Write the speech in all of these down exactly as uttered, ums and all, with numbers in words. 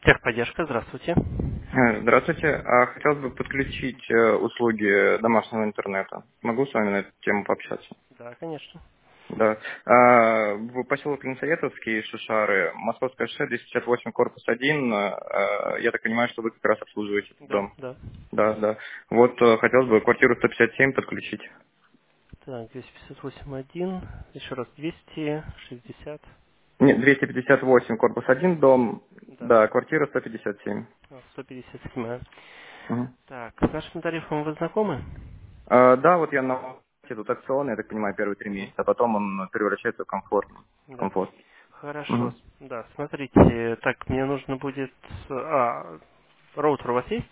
Техподдержка, здравствуйте. Э, Здравствуйте. А Хотелось бы подключить э, услуги домашнего интернета. Могу с вами на эту тему пообщаться? Да, конечно. Да. А, В поселок Линсоветовский, Шишары, Московское шоссе, двести пятьдесят восемь, корпус один. э, Я так понимаю, что вы как раз обслуживаете этот Да, дом. да. Да, да. Вот э, хотелось бы квартиру сто пятьдесят семь подключить. Так, двести пятьдесят восемь один, еще раз двести шестьдесят. Нет, двести пятьдесят восемь, корпус один, дом. Да, Да, квартира сто пятьдесят семь. а, сто пятьдесят семь. Мгм. Так, с нашим тарифом вы знакомы? А, Да, вот я на тут акционный, я так понимаю, первые три Угу. месяца, а потом он превращается в комфорт. В Да. комфорт. Хорошо. Мгм. с- Да, смотрите, так, мне нужно будет... А, роутер у вас есть?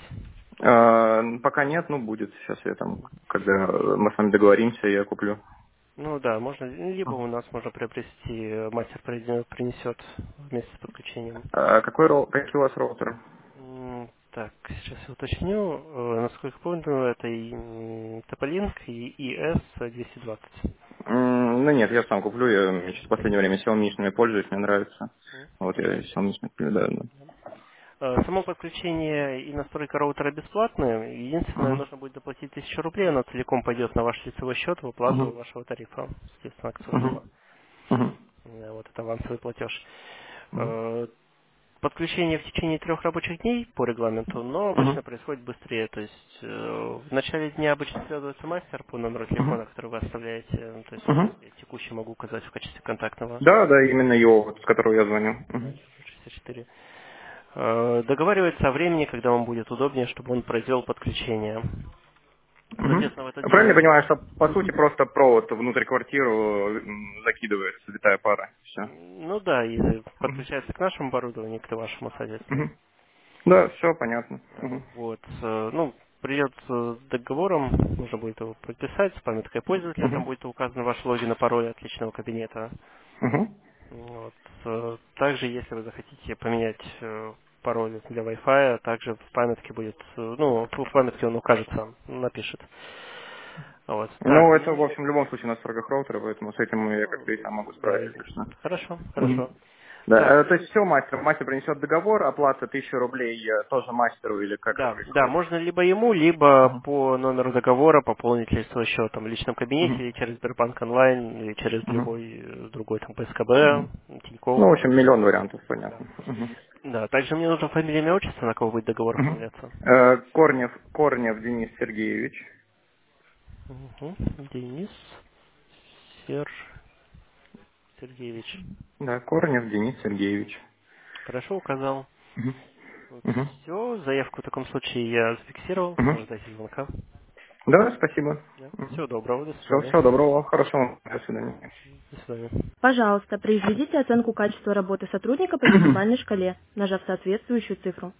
А, пока нет, ну будет. Сейчас я там, когда мы с вами договоримся, я куплю. Ну да, можно, либо у нас можно приобрести, э, мастер приди- принесет вместе с подключением. А какой рол, какие у вас роутеры? М, Так, сейчас я уточню. Э, Насколько помню, это и м, Тополинк и и эс двести двадцать. М, Ну нет, я сам куплю, я сейчас в последнее время Xiaomi пользуюсь, мне нравится. М, Вот я Хорошо. Xiaomi куплю, да, да. Э, Само подключение и настройка роутера бесплатные. Единственное, Мгм. нужно будет доплатить тысячу рублей, оно целиком пойдет на ваш лицевой счет в оплату Мгм. вашего тарифа, естественно, акционного. Мгм. Мгм. Э, Вот это авансовый платеж. Мгм. Э, Подключение в течение трех рабочих дней по регламенту, но обычно Мгм. происходит быстрее. То есть э, в начале дня обычно связывается мастер по номеру телефона, который вы оставляете. Ну, То есть Мгм. я текущий могу указать в качестве контактного. Да, да, именно его, вот, с которого я звоню. Да, Мгм. шестьдесят четыре. Э, Договаривается о времени, когда вам будет удобнее, чтобы он произвел подключение. Мгм. Соответственно, в этот Правильно день... я понимаю, что по сути просто провод внутрь квартиру м, закидывается, витая пара. Все. Ну да, и подключается к нашему оборудованию, к вашему, соответственно. Да, все понятно. Э, Мгм. Вот. э, Ну, придет с договором, нужно будет его подписать, с памяткой пользователя, там Мгм. будет указан ваш логин и пароль от личного кабинета. Мгм. Вот. э, Также, если вы захотите поменять э, пароль для Wi-Fi, также в памятке будет, э, ну, в памятке он укажет сам, напишет. Вот. Так, Ну, мне это, в нужно... общем, в любом случае на настройках роутера, поэтому с этим я Ну, как-то и сам могу да, справиться, и- если что. хорошо, Мгм. хорошо. Да, Так, э, то есть все, мастер. Мастер принесет договор, оплата тысяча рублей э, тоже мастеру, или как это да, да, происходит? можно либо ему, либо Мгм. по номеру договора пополнить лицевой счет там, в личном кабинете, Мгм. или через Сбербанк онлайн, или через Мгм. любой э, другой там Мгм. ПСКБ, Тинькофф. Ну, в общем, миллион вариантов, Да. понятно. Мгм. Да, также мне нужно фамилия, имя, отчество, на кого будет договор Мгм. оформляться. Э, Корнев, Корнев Денис Сергеевич. Мгм. Денис Сер... Сергеевич. Да, Корнев Денис Сергеевич. Хорошо, указал. Мгм. Вот Мгм. все, заявку в таком случае я зафиксировал, Мгм. ожидайте звонка. Да, спасибо. Да. Всего доброго, до Все, свидания. всего доброго, хорошего. До свидания. До свидания. Пожалуйста, произведите оценку качества работы сотрудника по десятибалльной шкале, нажав соответствующую цифру.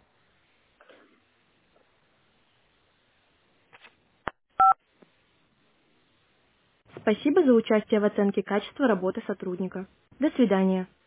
Спасибо за участие в оценке качества работы сотрудника. До свидания.